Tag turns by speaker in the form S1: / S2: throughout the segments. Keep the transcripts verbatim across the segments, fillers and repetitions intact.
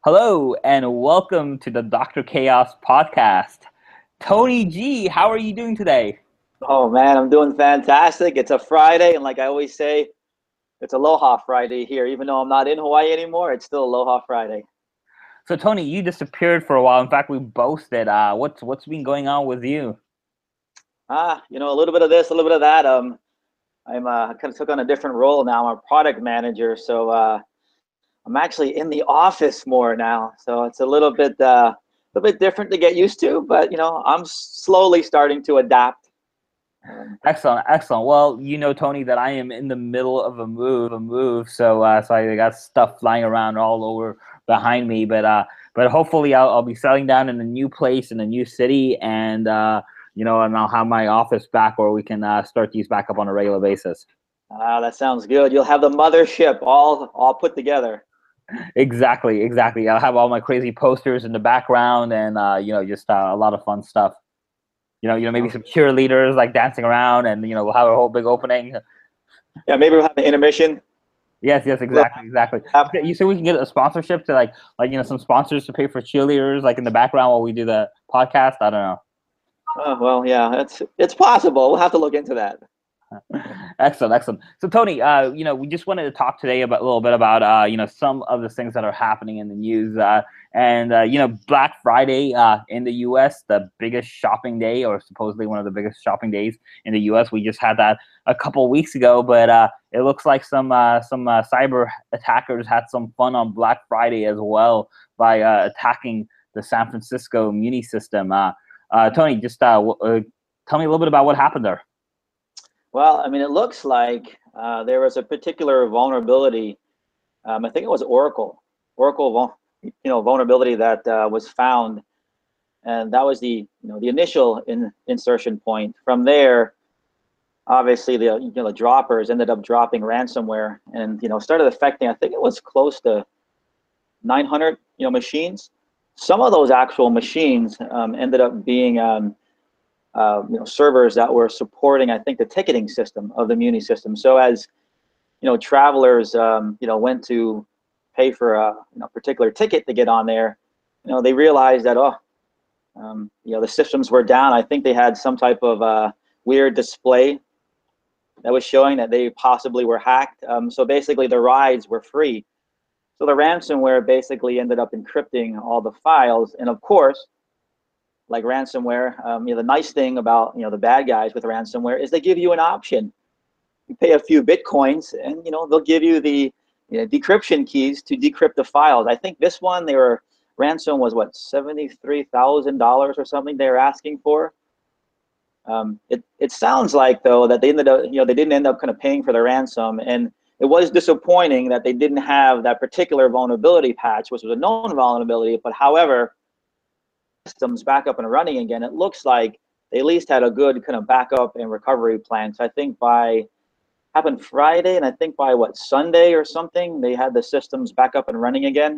S1: Hello and welcome to the Doctor Chaos podcast. Tony G, how are you doing today?
S2: Oh man, I'm doing fantastic. It's a Friday, and like I always say, it's Aloha Friday here. Even though I'm not in Hawaii anymore, it's still Aloha Friday.
S1: So Tony, you disappeared for a while. In fact, we both did. Uh, what's what's been going on with you?
S2: Ah, you know, a little bit of this, a little bit of that. Um, I'm uh, kind of took on a different role now. I'm a product manager, so uh, I'm actually in the office more now. So it's a little bit uh, a little bit different to get used to, but you know, I'm slowly starting to adapt. Um,
S1: Excellent, excellent. Well, you know, Tony, that I am in the middle of a move, a move. So, uh, so I got stuff flying around all over behind me. But, uh, but hopefully, I'll, I'll be settling down in a new place in a new city, and uh, you know, and I'll have my office back where we can uh, start these back up on a regular basis.
S2: ah, that sounds good. You'll have the mothership all all put together.
S1: Exactly, exactly. I'll have all my crazy posters in the background, and uh, you know, just uh, a lot of fun stuff. You know, you know, maybe some cheerleaders like dancing around, and you know, we'll have a whole big opening.
S2: Yeah, maybe we'll have an intermission.
S1: Yes, yes, exactly, exactly. Okay, you said we can get a sponsorship to like, like you know, some sponsors to pay for cheerleaders, like in the background while we do the podcast. I don't know.
S2: Oh, well, yeah, it's it's possible. We'll have to look into that.
S1: Excellent, excellent. So, Tony, uh, you know, we just wanted to talk today about a little bit about, uh, you know, some of the things that are happening in the news. Uh, and uh, you know, Black Friday uh, in the U S, the biggest shopping day, or supposedly one of the biggest shopping days in the U S. We just had that a couple weeks ago, but uh, it looks like some uh, some uh, cyber attackers had some fun on Black Friday as well by uh, attacking the San Francisco Muni system. Uh, uh, Tony, just uh, w- uh, tell me a little bit about what happened there.
S2: Well, I mean, it looks like uh, there was a particular vulnerability. Um, I think it was Oracle, Oracle, vul- you know, vulnerability that uh, was found, and that was the you know the initial in, insertion point. From there, obviously the you know the droppers ended up dropping ransomware, and you know started affecting. I think it was close to nine hundred you know machines. Some of those actual machines um, ended up being um, uh, you know servers that were supporting, I think, the ticketing system of the Muni system. So as you know travelers um, you know went to pay for a you know, particular ticket to get on there, you know they realized that, oh, um, you know the systems were down. I think they had some type of uh, weird display that was showing that they possibly were hacked. Um, so basically the rides were free. So the ransomware basically ended up encrypting all the files. And of course, like ransomware, um, you know, the nice thing about you know the bad guys with ransomware is they give you an option. You pay a few bitcoins, and you know they'll give you the you know, decryption keys to decrypt the files. I think this one, they were ransom was what seventy-three thousand dollars or something they were asking for. Um, it it sounds like though that they ended up you know they didn't end up kind of paying for the ransom, and it was disappointing that they didn't have that particular vulnerability patch, which was a known vulnerability. But however, systems back up and running again, it looks like they at least had a good kind of backup and recovery plan. So I think by happened Friday, and I think by what Sunday or something, they had the systems back up and running again.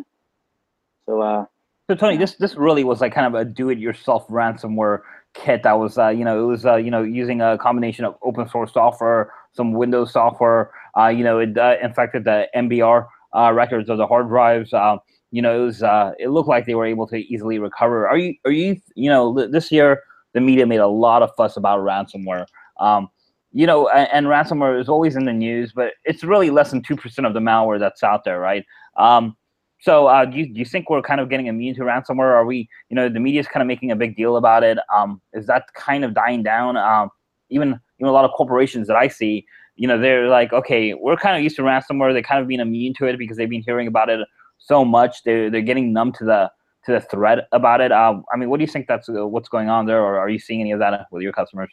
S2: So uh,
S1: So Tony,
S2: yeah.
S1: this this really was like kind of a do-it-yourself ransomware kit that was, uh, you know, it was, uh, you know, using a combination of open source software, some Windows software. Uh, you know, it uh, infected the M B R uh, records of the hard drives. Uh, you know, it was, uh, it looked like they were able to easily recover. Are you, are you, you know, this year the media made a lot of fuss about ransomware. Um, you know, and, and ransomware is always in the news, but it's really less than two percent of the malware that's out there, right? Um, so uh, do, you, do you think we're kind of getting immune to ransomware? Are we, you know, the media is kind of making a big deal about it. Um, is that kind of dying down? Um, even, you know, a lot of corporations that I see, you know, they're like, okay, we're kind of used to ransomware. They're kind of being immune to it because they've been hearing about it so much. They're, they're getting numb to the to the threat about it. Um, I mean, what do you think that's uh, what's going on there? Or are you seeing any of that with your customers?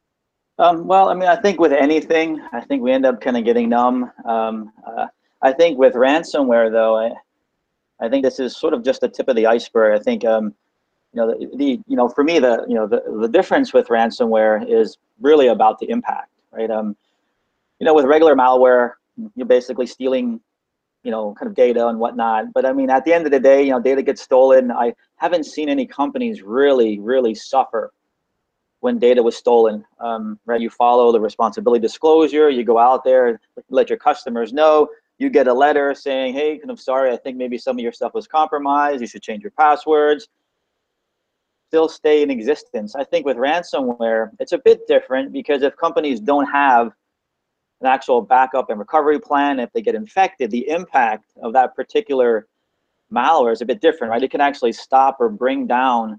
S2: Um, well, I mean, I think with anything, I think we end up kind of getting numb. Um, uh, I think with ransomware, though, I, I think this is sort of just the tip of the iceberg. I think, um, you know, the, the you know, for me, the you know, the, the difference with ransomware is really about the impact, right? Um, you know, with regular malware, you're basically stealing, you know, kind of data and whatnot. But I mean, at the end of the day, you know, data gets stolen. I haven't seen any companies really, really suffer when data was stolen, um, right? You follow the responsibility disclosure, you go out there, let your customers know, you get a letter saying, hey, I'm sorry, I think maybe some of your stuff was compromised. You should change your passwords. Still stay in existence. I think with ransomware, it's a bit different because if companies don't have an actual backup and recovery plan, if they get infected, the impact of that particular malware is a bit different, right? It can actually stop or bring down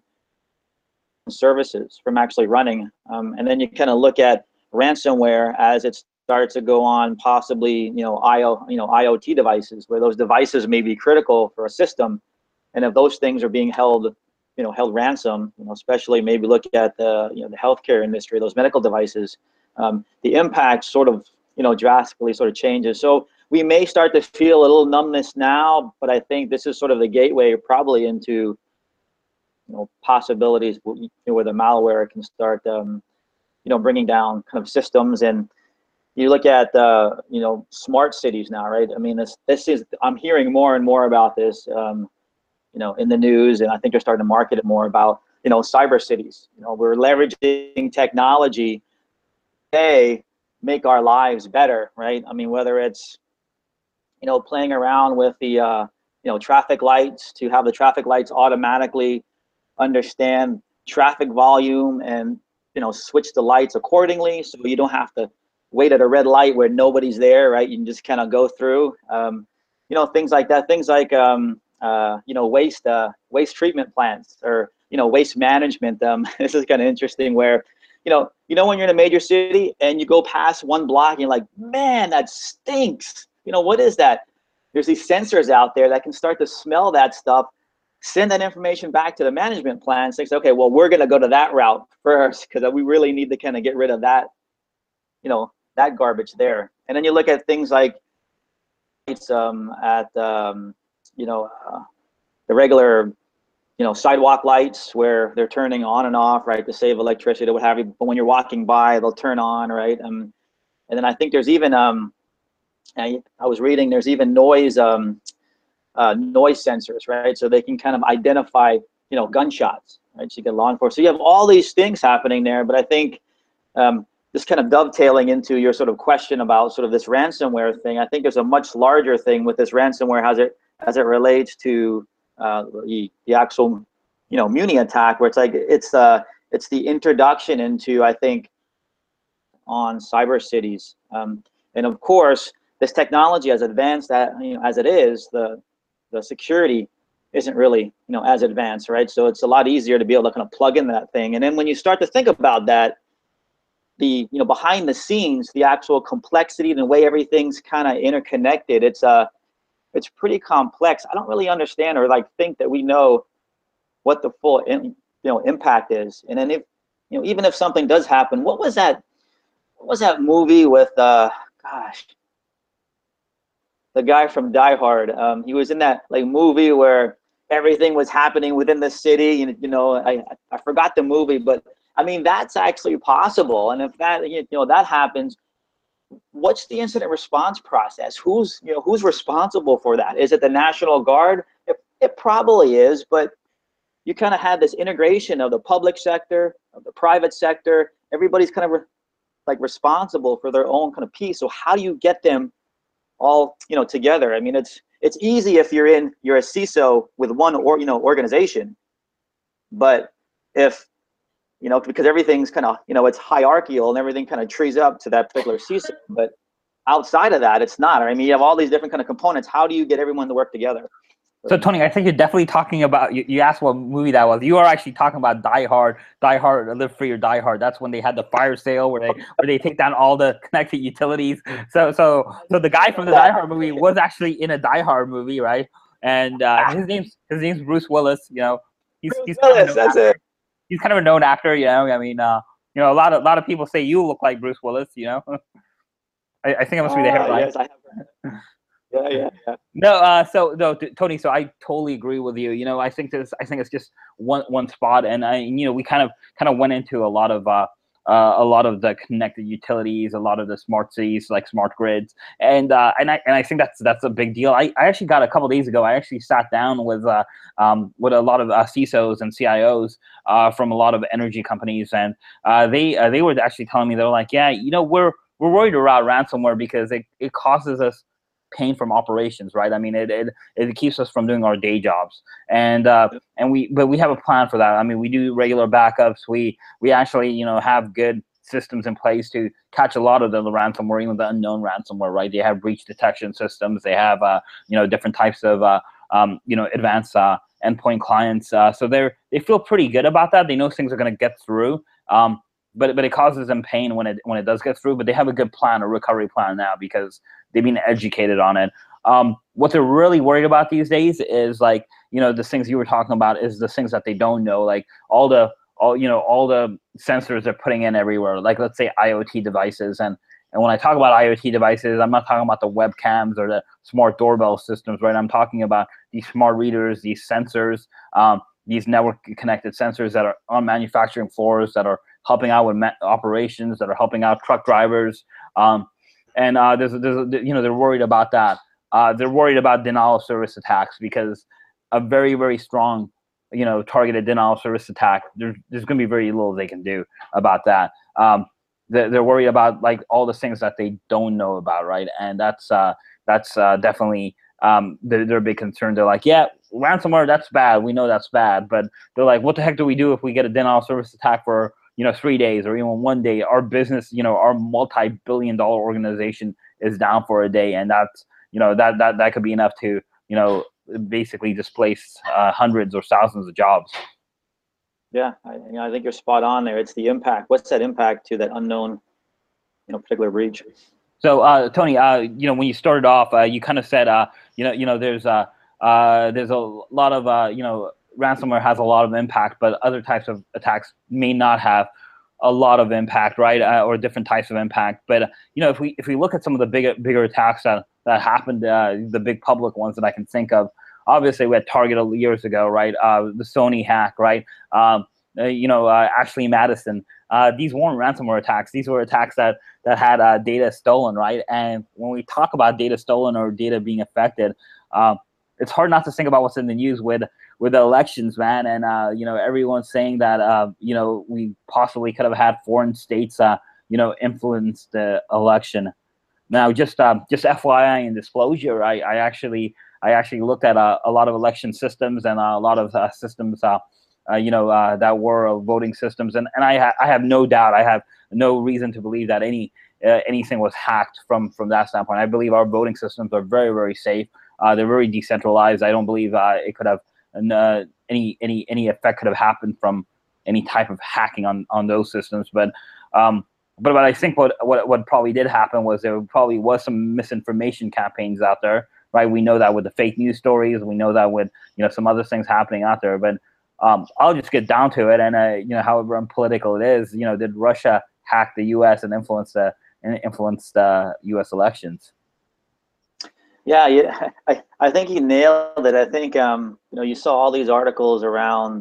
S2: services from actually running. Um, and then you kind of look at ransomware as it starts to go on possibly, you know, I O, you know, IoT devices, where those devices may be critical for a system. And if those things are being held, you know, held ransom, you know, especially maybe look at the, you know, the healthcare industry, those medical devices, um, the impact sort of, you know, drastically sort of changes. So we may start to feel a little numbness now, but I think this is sort of the gateway probably into, you know, possibilities where the malware can start, um, you know, bringing down kind of systems. And you look at, uh, you know, smart cities now, right? I mean, this this is, I'm hearing more and more about this, um, you know, in the news, and I think they're starting to market it more about, you know, cyber cities. You know, we're leveraging technology today make our lives better, right? I mean, whether it's, you know, playing around with the, uh, you know, traffic lights to have the traffic lights automatically understand traffic volume and, you know, switch the lights accordingly, so you don't have to wait at a red light where nobody's there, right? You can just kind of go through, um, you know, things like that. Things like, um, uh, you know, waste uh, waste treatment plants, or, you know, waste management. Um, this is kind of interesting where, you know, you know, when you're in a major city and you go past one block and you're like, man, that stinks. You know, what is that? There's these sensors out there that can start to smell that stuff, send that information back to the management plan, say, okay, well, we're going to go to that route first because we really need to kind of get rid of that, you know, that garbage there. And then you look at things like it's um, at, um, you know, uh, the regular, you know, sidewalk lights where they're turning on and off, right, to save electricity or what have you. But when you're walking by, they'll turn on, right? Um, and then I think there's even, um, I, I was reading, there's even noise, um, uh, noise sensors, right? So they can kind of identify, you know, gunshots, right? So you get law enforcement. So you have all these things happening there. But I think um, this kind of dovetailing into your sort of question about sort of this ransomware thing, I think there's a much larger thing with this ransomware as it as it relates to uh, the the actual, you know, Muni attack, where it's like it's uh it's the introduction into, I think, on cyber cities, um, and of course this technology as advanced that, you know, as it is, the the security isn't really, you know, as advanced, right? So it's a lot easier to be able to kind of plug in that thing. And then when you start to think about that, the, you know, behind the scenes, the actual complexity and the way everything's kind of interconnected, it's uh it's pretty complex. I don't really understand or like think that we know what the full in, you know, impact is. And then if, you know, even if something does happen, what was that what was that movie with uh gosh, the guy from Die Hard? Um, he was in that like movie where everything was happening within the city. You, you know, I I forgot the movie, but I mean that's actually possible. And if that, you know, that happens, what's the incident response process? Who's, you know, who's responsible for that? Is it the National Guard? It, it probably is, but you kind of had this integration of the public sector, of the private sector. Everybody's kind of re like responsible for their own kind of piece. So how do you get them all, you know, together? I mean, it's it's easy if you're in you're a C I S O with one, or, you know, organization, but if, you know, because everything's kind of, you know, it's hierarchical and everything kind of trees up to that particular C I S O, but outside of that, it's not. I mean, you have all these different kind of components. How do you get everyone to work together?
S1: So Tony, I think you're definitely talking about, you, you asked what movie that was. You are actually talking about Die Hard, Die Hard, Live Free or Die Hard. That's when they had the fire sale where they where they take down all the connected utilities. So so so the guy from the Die Hard movie was actually in a Die Hard movie, right? And uh, his name's his name's Bruce Willis. You know, he's
S2: Bruce
S1: he's
S2: Willis, that's
S1: actor.
S2: it.
S1: He's kind of a known actor. You know, I mean, uh, you know, a lot of a lot of people say you look like Bruce Willis. You know, I, I think it must be the hairline.
S2: Uh, yes, I have. Yeah, yeah, yeah.
S1: No, uh, so no, Tony. So I totally agree with you. You know, I think this. I think it's just one one spot, and I, you know, we kind of kind of went into a lot of uh, uh, a lot of the connected utilities, a lot of the smart cities, like smart grids, and uh, and I and I think that's that's a big deal. I, I actually got a couple days ago. I actually sat down with uh, um, with a lot of uh, C I S Os and C I Os uh, from a lot of energy companies, and uh, they uh, they were actually telling me, they're like, yeah, you know, we're we're worried about ransomware because it it causes us pain from operations, right? I mean, it it, it keeps us from doing our day jobs, and uh, and we but we have a plan for that. I mean, we do regular backups. We we actually you know have good systems in place to catch a lot of the, the ransomware, even the unknown ransomware, right? They have breach detection systems. They have uh, you know different types of uh, um, you know advanced uh, endpoint clients. Uh, so they're they feel pretty good about that. They know things are going to get through. Um, but but it causes them pain when it when it does get through. But they have a good plan, a recovery plan now, because they've been educated on it. Um, what they're really worried about these days is like you know the things you were talking about is the things that they don't know, like all the all you know all the sensors they're putting in everywhere, like let's say IoT devices. And and when I talk about IoT devices, I'm not talking about the webcams or the smart doorbell systems, right? I'm talking about these smart readers, these sensors, um, these network connected sensors that are on manufacturing floors, that are helping out with operations, that are helping out truck drivers. Um, and uh, there's, there's, you know, they're worried about that. Uh, they're worried about denial of service attacks, because a very, very strong, you know, targeted denial of service attack, there's, there's going to be very little they can do about that. Um, they're, they're worried about like all the things that they don't know about, right? And that's uh, that's uh, definitely um, they're, they're a big concern. They're like, yeah, ransomware, that's bad. We know that's bad, but they're like, what the heck do we do if we get a denial of service attack for you know three days or even one day? Our business, you know, our multi-billion dollar organization is down for a day, and that's you know that that that could be enough to you know basically displace uh, hundreds or thousands of jobs.
S2: Yeah, I, you know, I think you're spot on there. It's the impact. What's that impact to that unknown, you know, particular breach?
S1: So, uh, Tony, uh, you know, when you started off, uh, you kind of said, uh, you know, you know, there's uh, uh, there's a lot of, uh, you know, ransomware has a lot of impact, but other types of attacks may not have a lot of impact, right? Uh, or different types of impact. But uh, you know, if we if we look at some of the bigger bigger attacks that that happened, uh, the big public ones that I can think of. Obviously, we had Target years ago, right? Uh, the Sony hack, right? Um, uh, you know, uh, Ashley Madison. Uh, these weren't ransomware attacks. These were attacks that that had uh, data stolen, right? And when we talk about data stolen or data being affected, uh, it's hard not to think about what's in the news with with the elections, man. And uh, you know, everyone's saying that uh, you know we possibly could have had foreign states, uh, you know, influence the election. Now, just uh, just F Y I and disclosure, I, I actually I actually looked at uh, a lot of election systems and uh, a lot of uh, systems, uh, uh, you know, uh, that were uh, voting systems, and and I ha I have no doubt, I have no reason to believe that any uh, anything was hacked from from that standpoint. I believe our voting systems are very very safe. Uh, they're very decentralized. I don't believe uh, it could have uh, any any any effect could have happened from any type of hacking on on those systems, but. Um, But, but I think what, what what probably did happen was there probably was some misinformation campaigns out there, right? We know that with the fake news stories. We know that with you know some other things happening out there. But um, I'll just get down to it, and uh, you know, however unpolitical it is, you know, did Russia hack the U S and influence the and influence the U S elections?
S2: Yeah, yeah, I I think you nailed it. I think um, you know you saw all these articles around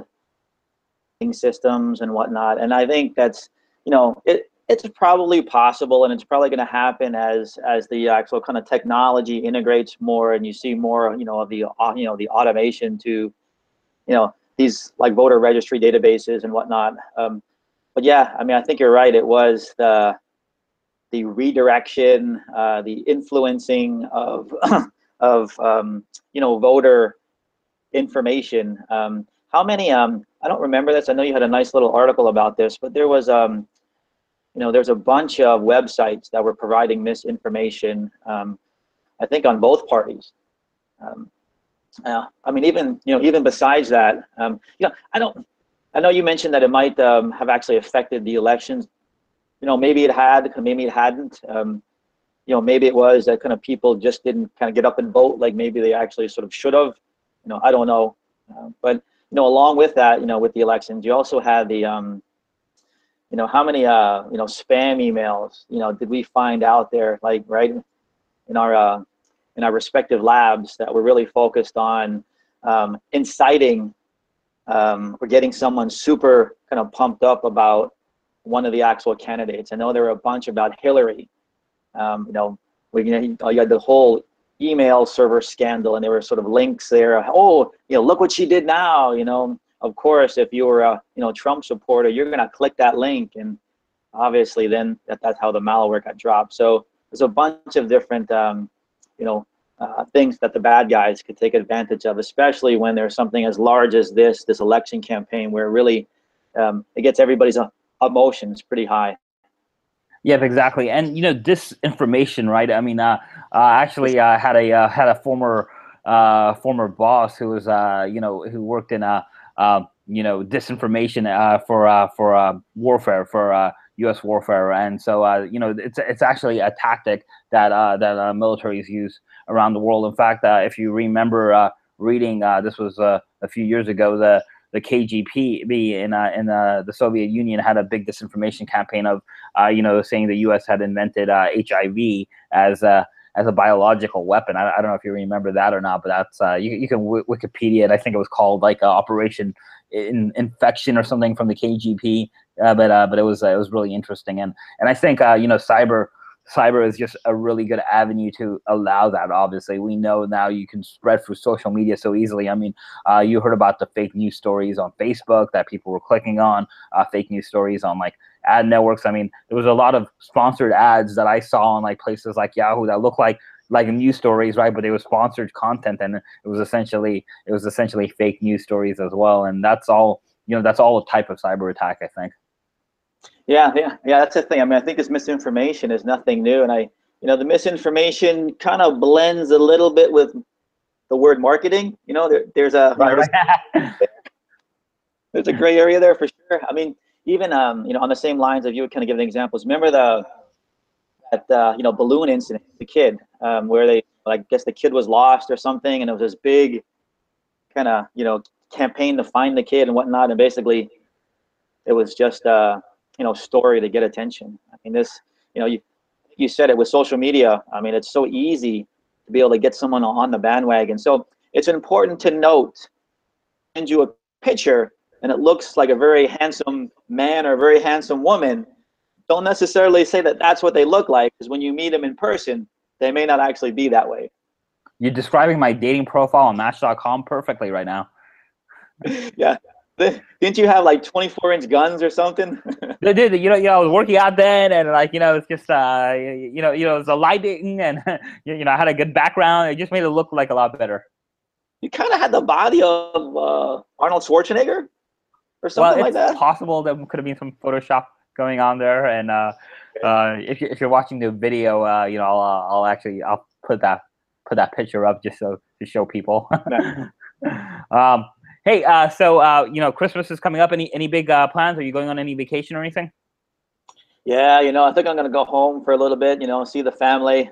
S2: systems and whatnot, and I think that's you know it. It's probably possible, and it's probably going to happen as as the actual kind of technology integrates more, and you see more, you know, of the uh, you know the automation to, you know, these like voter registry databases and whatnot. Um, but yeah, I mean, I think you're right. It was the the redirection, uh, the influencing of of um, you know voter information. Um, how many? Um, I don't remember this. I know you had a nice little article about this, but there was um. You know, there's a bunch of websites that were providing misinformation, um, I think on both parties. Um, uh, I mean, even, you know, even besides that, um, you know, I don't, I know you mentioned that it might um, have actually affected the elections. You know, maybe it had, maybe it hadn't. Um, you know, maybe it was that kind of people just didn't kind of get up and vote like maybe they actually sort of should have. You know, I don't know. Uh, but, you know, along with that, you know, with the elections, you also had the, um, you know, how many, uh, you know, spam emails, you know, did we find out there, like, right, in our, uh, in our respective labs that were really focused on um, inciting um, or getting someone super kind of pumped up about one of the actual candidates. I know there were a bunch about Hillary. Um, you know, we, you know, you had the whole email server scandal, and there were sort of links there. Oh, you know, look what she did now, you know. Of course, if you were a you know Trump supporter, you're gonna click that link, and obviously then that, that's how the malware got dropped. So there's a bunch of different um, you know uh, things that the bad guys could take advantage of, especially when there's something as large as this, this election campaign, where really um, it gets everybody's uh, emotions pretty high.
S1: Yeah, exactly. And you know, disinformation, right? I mean, uh, uh, actually, I uh, had a uh, had a former uh, former boss who was, uh, you know, who worked in uh, uh, you know, disinformation uh, for uh, for uh, warfare, for uh, U S warfare, and so uh, you know, it's it's actually a tactic that uh, that uh, militaries use around the world. In fact, uh, if you remember uh, reading, uh, this was uh, a few years ago, the the K G B in uh, in uh, the Soviet Union had a big disinformation campaign of uh, you know, saying the U S had invented uh, H I V as a as a biological weapon. I, I don't know if you remember that or not, but that's uh, you, you can w Wikipedia it. I think it was called like uh, Operation in Infection or something from the K G B. Uh, but uh, but it was uh, it was really interesting, and and I think uh, you know, cyber cyber is just a really good avenue to allow that. Obviously, we know now you can spread through social media so easily. I mean, uh, you heard about the fake news stories on Facebook that people were clicking on, uh, fake news stories on like ad networks. I mean, there was a lot of sponsored ads that I saw on like places like Yahoo that looked like like news stories, right? But they were sponsored content, and it was essentially it was essentially fake news stories as well. And that's all, you know, that's all a type of cyber attack, I think.
S2: Yeah, yeah, yeah. That's the thing. I mean, I think this misinformation is nothing new, and I, you know, the misinformation kind of blends a little bit with the word marketing. You know, there, there's a, you know,
S1: Right, right.
S2: there's a gray area there for sure. I mean, even um, you know, on the same lines of you kind of giving examples. Remember the that uh, you know, balloon incident, the kid, um, where they, I guess the kid was lost or something, and it was this big kind of, you know, campaign to find the kid and whatnot, and basically it was just a, you know, story to get attention. I mean, this, you know, you you said it with social media. I mean, it's so easy to be able to get someone on the bandwagon. So it's important to note, send you a picture and it looks like a very handsome man or a very handsome woman. Don't necessarily say that that's what they look like, because when you meet them in person, they may not actually be that way.
S1: You're describing my dating profile on Match dot com perfectly right now.
S2: Yeah. Didn't you have like twenty-four inch guns or something?
S1: They did. You know, you know, I was working out then, and like, you know, it's just, uh, you know, you know, it was the lighting, and you know, I had a good background. It just made it look like a lot better.
S2: You kind of had the body of uh, Arnold Schwarzenegger or something
S1: well,
S2: like that.
S1: It's possible there could have been some Photoshop going on there, and uh, uh, if you if you're watching the video, uh, you know, I'll uh, I'll actually I'll put that put that picture up just so to show people. um, hey, uh, so uh, you know, Christmas is coming up. Any any big uh, plans? Are you going on any vacation or anything?
S2: Yeah, you know, I think I'm gonna go home for a little bit. You know, see the family.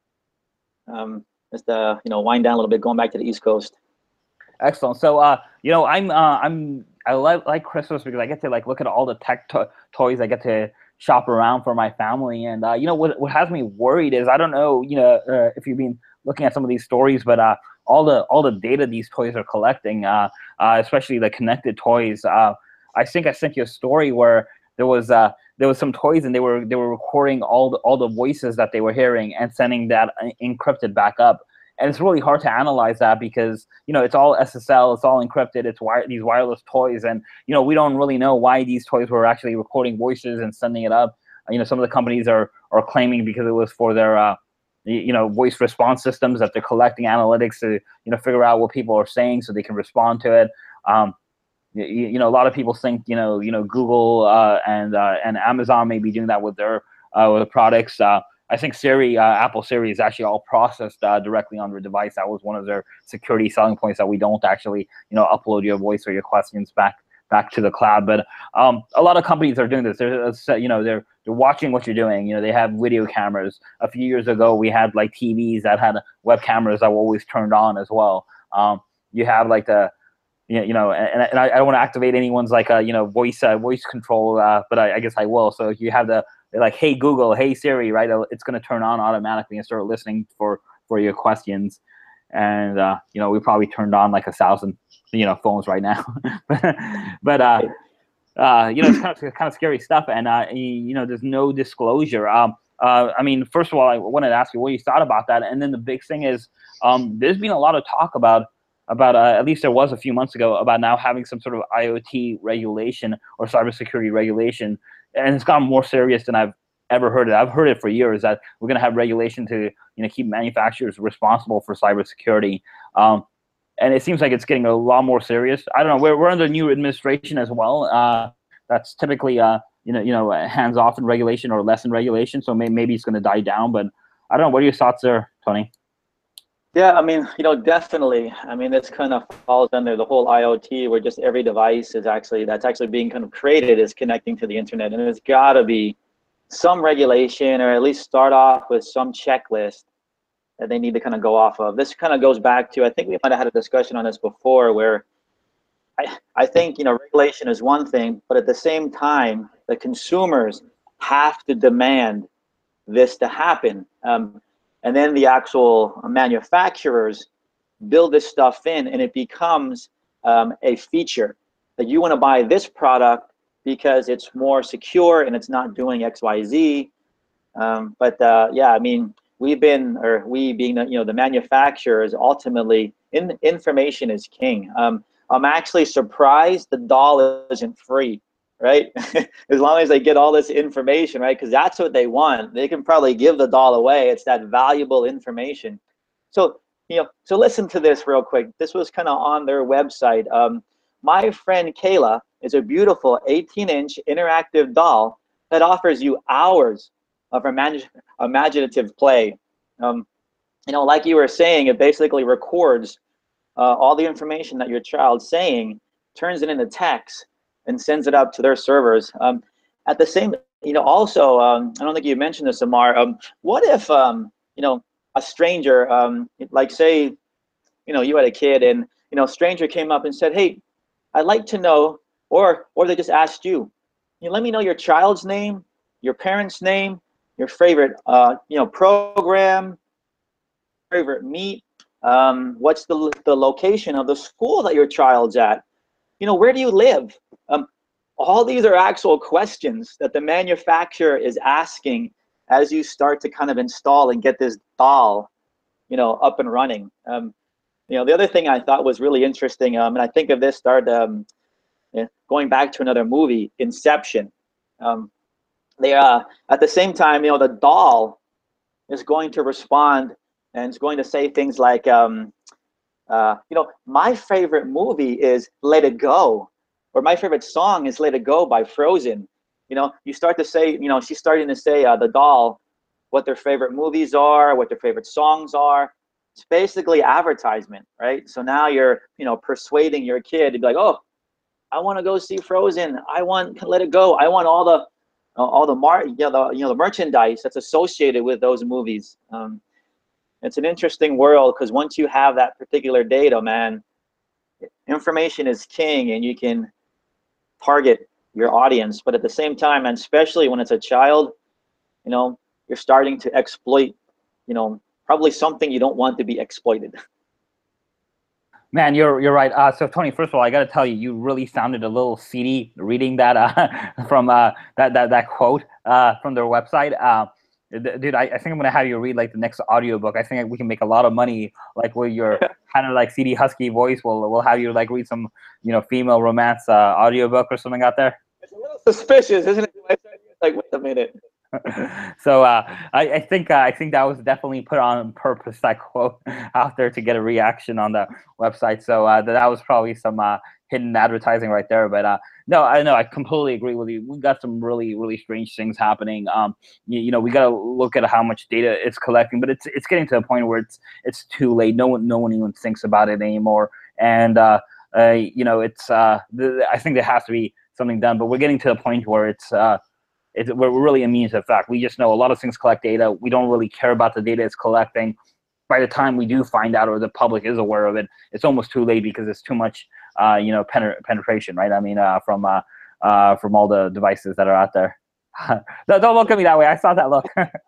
S2: Um, just uh, you know, wind down a little bit, going back to the East Coast.
S1: Excellent. So, uh, you know, I'm uh, I'm I like like Christmas because I get to like look at all the tech to toys. I get to shop around for my family, and uh, you know, what what has me worried is I don't know, you know, uh, if you've been looking at some of these stories, but uh, all the all the data these toys are collecting, uh, uh, especially the connected toys. Uh, I think I sent you a story where there was uh, there was some toys, and they were they were recording all the all the voices that they were hearing and sending that encrypted back up. And it's really hard to analyze that because, you know, it's all S S L, it's all encrypted, it's wire, these wireless toys, and, you know, we don't really know why these toys were actually recording voices and sending it up. You know, some of the companies are are claiming because it was for their, uh, you know, voice response systems, that they're collecting analytics to, you know, figure out what people are saying so they can respond to it. Um, you, you know, a lot of people think, you know, you know, Google uh, and uh, and Amazon may be doing that with their uh, with the products. Uh, I think Siri, uh, Apple Siri, is actually all processed uh, directly on your device. That was one of their security selling points, that we don't actually, you know, upload your voice or your questions back back to the cloud. But um, a lot of companies are doing this. They're, you know, they're they're watching what you're doing. You know, they have video cameras. A few years ago, we had like T Vs that had web cameras that were always turned on as well. Um, you have like the you know, and, and I, I don't want to activate anyone's like a, you know, voice uh, voice control, uh, but I, I guess I will. So you have the like, hey Google, hey Siri, right? It's going to turn on automatically and start listening for for your questions. And uh, you know, we probably turned on like a thousand, you know, phones right now. but uh, uh, you know, it's kind of kind of scary stuff, and uh, you know, there's no disclosure. Um, uh, I mean, first of all, I wanted to ask you what you thought about that, and then the big thing is, um, there's been a lot of talk about. about, uh, at least there was a few months ago, about now having some sort of I O T regulation or cybersecurity regulation. And it's gotten more serious than I've ever heard it. I've heard it for years that we're going to have regulation to, you know, keep manufacturers responsible for cybersecurity. Um, and it seems like it's getting a lot more serious. I don't know. We're we're under new administration as well. Uh, that's typically uh, you know you know hands off in regulation or less in regulation. So may, maybe it's going to die down. But I don't know. What are your thoughts there, Tony?
S2: Yeah, I mean, you know, definitely. I mean, this kind of falls under the whole I O T, where just every device is actually that's actually being kind of created is connecting to the internet, and there's got to be some regulation, or at least start off with some checklist that they need to kind of go off of. This kind of goes back to, I think we might have had a discussion on this before, where I I think, you know, regulation is one thing, but at the same time, the consumers have to demand this to happen. Um, and then the actual manufacturers build this stuff in, and it becomes um, a feature that you want to buy this product because it's more secure and it's not doing X Y Z. Um, but uh, yeah, I mean, we've been, or we being the, you know, the manufacturers, ultimately, in, information is king. Um, I'm actually surprised the doll isn't free, right? As long as they get all this information, right? Because that's what they want. They can probably give the doll away. It's that valuable information. So, you know, so listen to this real quick. This was kind of on their website. Um, my friend Kayla is a beautiful eighteen inch interactive doll that offers you hours of imag imaginative play. Um, you know, like you were saying, it basically records uh, all the information that your child's saying, turns it into text, and sends it up to their servers. Um, at the same, you know, also, um, I don't think you mentioned this, Amar. Um, what if, um, you know, a stranger, um, like say, you know, you had a kid, and you know, a stranger came up and said, "Hey, I'd like to know," or or they just asked you, "You know, let me know your child's name, your parents' name, your favorite, uh, you know, program, favorite meet, um, what's the the location of the school that your child's at, you know, where do you live?" Um, all these are actual questions that the manufacturer is asking as you start to kind of install and get this doll, you know, up and running. Um, you know, the other thing I thought was really interesting, um, and I think of this start um, yeah, going back to another movie, Inception. Um, they uh, at the same time, you know, the doll is going to respond and it's going to say things like, um, uh, you know, my favorite movie is Let It Go, or my favorite song is Let It Go by Frozen. You know, you start to say, you know, she's starting to say, uh, the doll, what their favorite movies are, what their favorite songs are. It's basically advertisement, right? So now you're, you know, persuading your kid to be like, oh, I want to go see Frozen. I want Let It Go. I want all the, uh, all the mar, you know, the, you know, the merchandise that's associated with those movies. Um, it's an interesting world, because once you have that particular data, man, information is king, and you can target your audience. But at the same time, and especially when it's a child, you know, you're starting to exploit, you know, probably something you don't want to be exploited.
S1: Man, you're you're right. Uh, so Tony, first of all, I got to tell you, you really sounded a little seedy reading that uh, from uh, that that that quote uh, from their website. Uh, dude, I, I think I'm gonna have you read like the next audiobook. I think we can make a lot of money, like with your kind of like seedy husky voice. We'll we'll have you like read some, you know, female romance uh, audiobook or something out there.
S2: It's a little suspicious, isn't it? Like, wait a minute.
S1: So uh, I, I think uh, I think that was definitely put on purpose, that quote out there, to get a reaction on the website. So uh, that was probably some uh, hidden advertising right there. But uh, no, I know I completely agree with you. We got some really really strange things happening. Um, you, you know, we got to look at how much data it's collecting, but it's it's getting to a point where it's it's too late. No one no one even thinks about it anymore. And uh, uh, you know, it's uh, the, I think there has to be something done. But we're getting to a point where it's uh, It's, we're really immune to the fact. We just know a lot of things collect data. We don't really care about the data it's collecting. By the time we do find out, or the public is aware of it, it's almost too late, because it's too much, uh, you know, pen penetration, right? I mean, uh, from uh, uh, from all the devices that are out there. don't, don't look at me that way. I saw that look.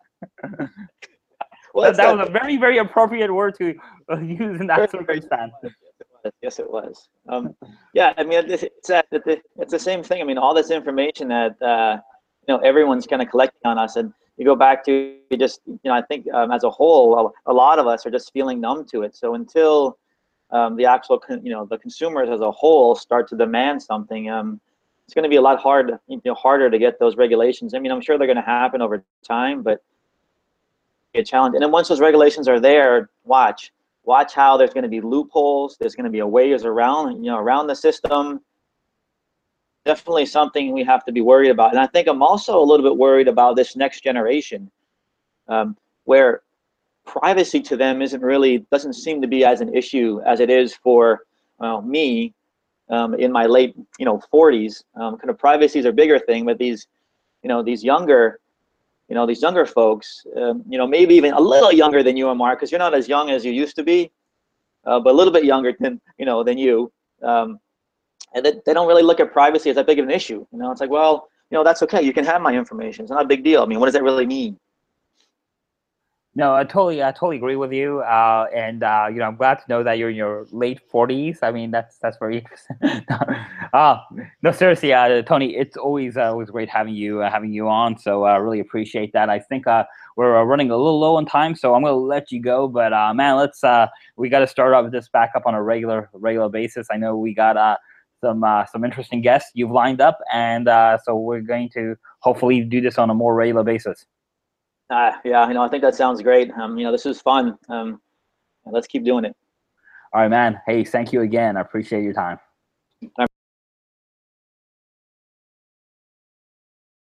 S1: Well, that, that was a very, very appropriate word to use in that circumstance.
S2: Yes, it was. Um, yeah, I mean, it's, it's, it's the same thing. I mean, all this information that, uh, you know, everyone's kind of collecting on us, and you go back to just, you know, I think um, as a whole, a lot of us are just feeling numb to it. So until um, the actual, you know, the consumers as a whole start to demand something, um, it's going to be a lot hard, you know, harder to get those regulations. I mean, I'm sure they're going to happen over time, but a challenge. And then once those regulations are there, watch, watch how there's going to be loopholes. There's going to be a ways around, you know, around the system. Definitely something we have to be worried about. And I think I'm also a little bit worried about this next generation, um, where privacy to them isn't really, doesn't seem to be as an issue as it is for well, me um, in my late, you know, forties. Um, kind of privacy is a bigger thing, but these, you know, these younger, you know, these younger folks, um, you know, maybe even a little younger than you are, Mark, because you're not as young as you used to be, uh, but a little bit younger than, you know, than you. Um, and they, they don't really look at privacy as that big of an issue. You know, it's like, well, you know, that's okay. You can have my information. It's not a big deal. I mean, what does that really mean?
S1: No, I totally, I totally agree with you. Uh, and uh, you know, I'm glad to know that you're in your late forties. I mean, that's that's very interesting. uh, no, seriously, uh, Tony, it's always uh, always great having you uh, having you on. So I uh, really appreciate that. I think uh, we're uh, running a little low on time, so I'm gonna let you go. But uh, man, let's uh, we got to start off this back up on a regular regular basis. I know we got uh, some uh, some interesting guests you've lined up, and uh, so we're going to hopefully do this on a more regular basis.
S2: Uh, yeah, you know, I think that sounds great. Um, you know, this is fun. Um, let's keep doing it.
S1: All right, man. Hey, thank you again. I appreciate your time.